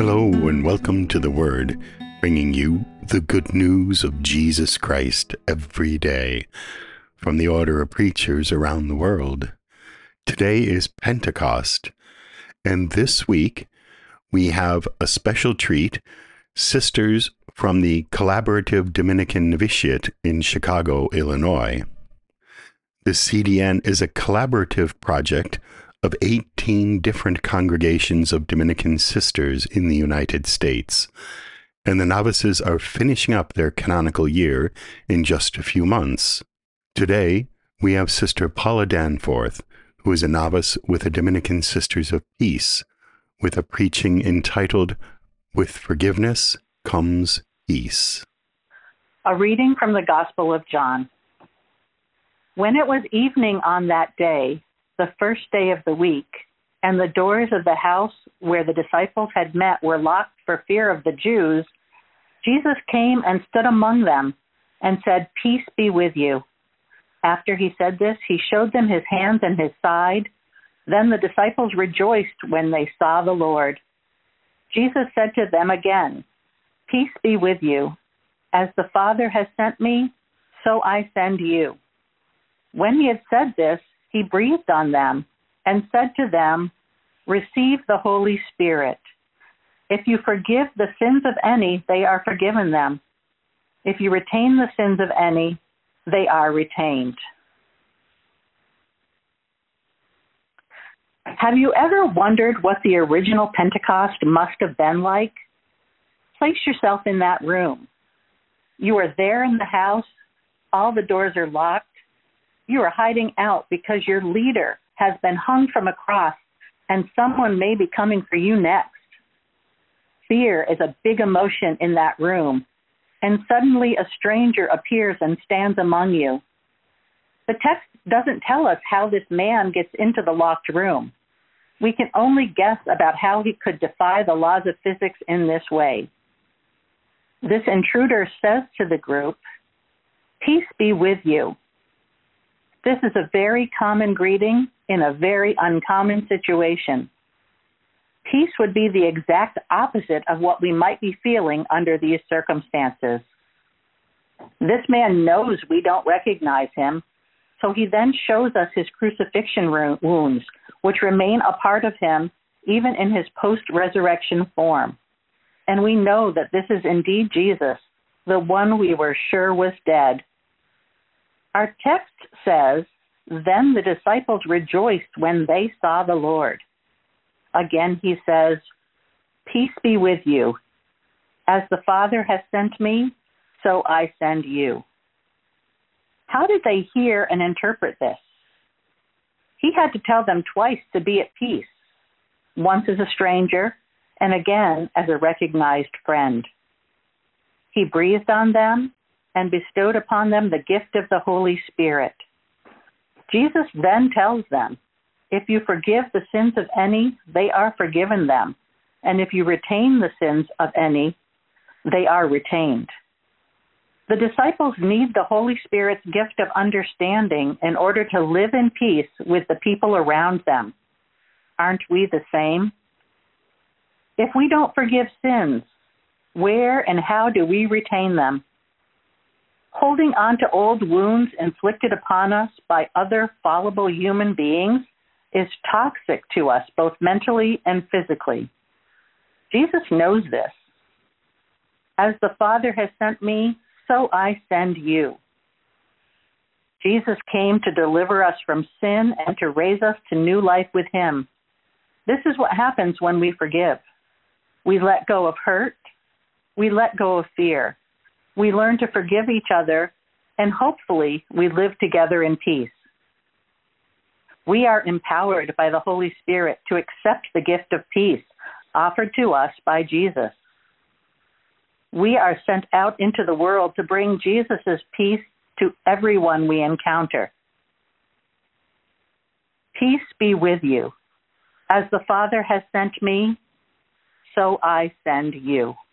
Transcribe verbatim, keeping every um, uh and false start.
Hello and welcome to The Word, bringing you the good news of Jesus Christ every day from the order of preachers around the world. Today is Pentecost, and this week we have a special treat, sisters from the Collaborative Dominican Novitiate in Chicago, Illinois. The C D N is a collaborative project of eighteen different congregations of Dominican sisters in the United States, and the novices are finishing up their canonical year in just a few months. Today, we have Sister Paula Danforth, who is a novice with the Dominican Sisters of Peace, with a preaching entitled, "With Forgiveness Comes Peace." A reading from the Gospel of John. When it was evening on that day, the first day of the week, and the doors of the house where the disciples had met were locked for fear of the Jews, Jesus came and stood among them and said, "Peace be with you." After he said this, he showed them his hands and his side. Then the disciples rejoiced when they saw the Lord. Jesus said to them again, "Peace be with you. As the Father has sent me, so I send you." When he had said this, he breathed on them and said to them, "Receive the Holy Spirit. If you forgive the sins of any, they are forgiven them. If you retain the sins of any, they are retained." Have you ever wondered what the original Pentecost must have been like? Place yourself in that room. You are there in the house. All the doors are locked. You are hiding out because your leader has been hung from a cross and someone may be coming for you next. Fear is a big emotion in that room, and suddenly a stranger appears and stands among you. The text doesn't tell us how this man gets into the locked room. We can only guess about how he could defy the laws of physics in this way. This intruder says to the group, "Peace be with you." This is a very common greeting in a very uncommon situation. Peace would be the exact opposite of what we might be feeling under these circumstances. This man knows we don't recognize him, so he then shows us his crucifixion wounds, which remain a part of him even in his post-resurrection form. And we know that this is indeed Jesus, the one we were sure was dead. Our text says, "Then the disciples rejoiced when they saw the Lord." Again, he says, "Peace be with you. As the Father has sent me, so I send you." How did they hear and interpret this? He had to tell them twice to be at peace, once as a stranger and again as a recognized friend. He breathed on them and bestowed upon them the gift of the Holy Spirit. Jesus then tells them, if you forgive the sins of any, they are forgiven them, and if you retain the sins of any, they are retained. The disciples need the Holy Spirit's gift of understanding in order to live in peace with the people around them. Aren't we the same? If we don't forgive sins, where and how do we retain them? Holding on to old wounds inflicted upon us by other fallible human beings is toxic to us, both mentally and physically. Jesus knows this. As the Father has sent me, so I send you. Jesus came to deliver us from sin and to raise us to new life with him. This is what happens when we forgive. We let go of hurt. We let go of fear. We learn to forgive each other, and hopefully we live together in peace. We are empowered by the Holy Spirit to accept the gift of peace offered to us by Jesus. We are sent out into the world to bring Jesus' peace to everyone we encounter. Peace be with you. As the Father has sent me, so I send you.